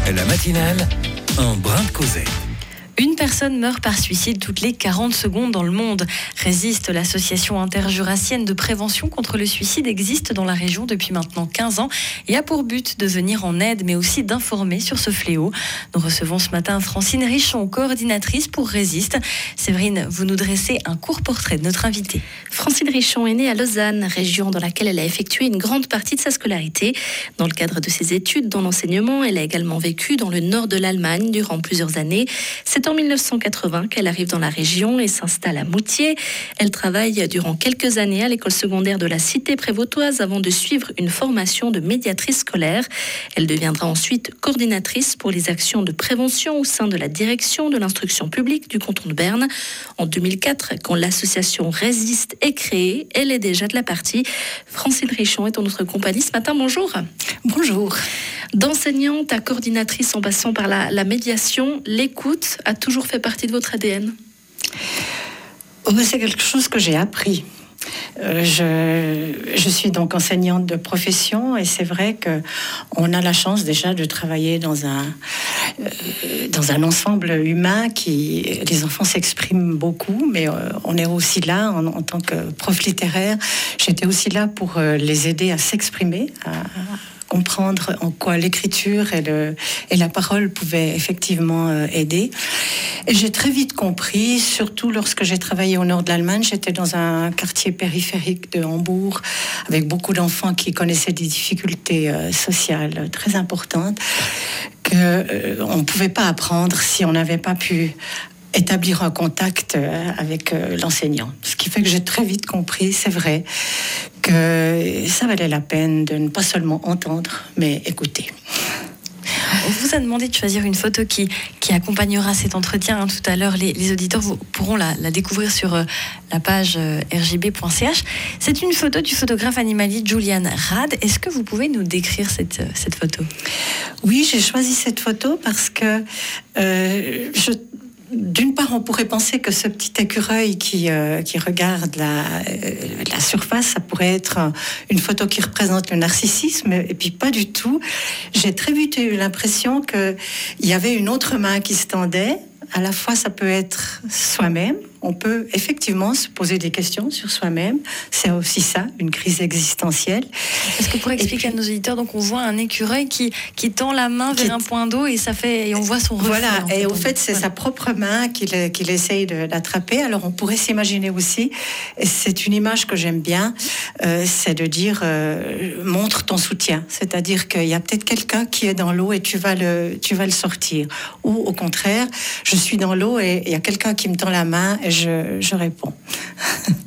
La matinale, un brin de causette. Une personne meurt par suicide toutes les 40 secondes dans le monde. Résiste, l'association interjurassienne de prévention contre le suicide existe dans la région depuis maintenant 15 ans et a pour but de venir en aide, mais aussi d'informer sur ce fléau. Nous recevons ce matin Francine Richon, coordinatrice pour Résiste. Séverine, vous nous dressez un court portrait de notre invitée. Francine Richon est née à Lausanne, région dans laquelle elle a effectué une grande partie de sa scolarité. Dans le cadre de ses études dans l'enseignement, elle a également vécu dans le nord de l'Allemagne durant plusieurs années. C'est en 1980 qu'elle arrive dans la région et s'installe à Moutier. Elle travaille durant quelques années à l'école secondaire de la cité prévôtoise avant de suivre une formation de médiatrice scolaire. Elle deviendra ensuite coordinatrice pour les actions de prévention au sein de la direction de l'instruction publique du canton de Berne. En 2004, quand l'association Résiste est créée, elle est déjà de la partie. Francine Richon est en notre compagnie ce matin. Bonjour. Bonjour. D'enseignante à coordinatrice en passant par la médiation, l'écoute a toujours fait partie de votre ADN? C'est quelque chose que j'ai appris. Je suis donc enseignante de profession et c'est vrai qu'on a la chance déjà de travailler dans un ensemble humain qui les enfants s'expriment beaucoup, mais on est aussi là en tant que prof littéraire. J'étais aussi là pour les aider à s'exprimer, à comprendre en quoi l'écriture et la parole pouvaient effectivement aider. Et j'ai très vite compris, surtout lorsque j'ai travaillé au nord de l'Allemagne, j'étais dans un quartier périphérique de Hambourg, avec beaucoup d'enfants qui connaissaient des difficultés sociales très importantes, qu'on ne pouvait pas apprendre si on n'avait pas pu établir un contact avec l'enseignant. Ce qui fait que j'ai très vite compris, c'est vrai, que ça valait la peine de ne pas seulement entendre, mais écouter. On vous a demandé de choisir une photo qui accompagnera cet entretien. Tout à l'heure, les auditeurs pourront la découvrir sur la page rgb.ch. C'est une photo du photographe animalier Julian Rad. Est-ce que vous pouvez nous décrire cette photo ? Oui, j'ai choisi cette photo parce que d'une part, on pourrait penser que ce petit écureuil qui regarde la surface, ça pourrait être une photo qui représente le narcissisme, et puis pas du tout. J'ai très vite eu l'impression qu'il y avait une autre main qui se tendait. À la fois, ça peut être soi-même. On peut effectivement se poser des questions sur soi-même. C'est aussi ça, une crise existentielle. Est-ce que pour expliquer à nos auditeurs, donc on voit un écureuil qui tend la main vers un point d'eau et on voit son reflet. Voilà, et au fait, c'est sa propre main qu'il essaye d'attraper. Alors on pourrait s'imaginer aussi, et c'est une image que j'aime bien, c'est de dire montre ton soutien. C'est-à-dire qu'il y a peut-être quelqu'un qui est dans l'eau et tu vas le sortir. Ou au contraire, je suis dans l'eau et il y a quelqu'un qui me tend la main et je réponds.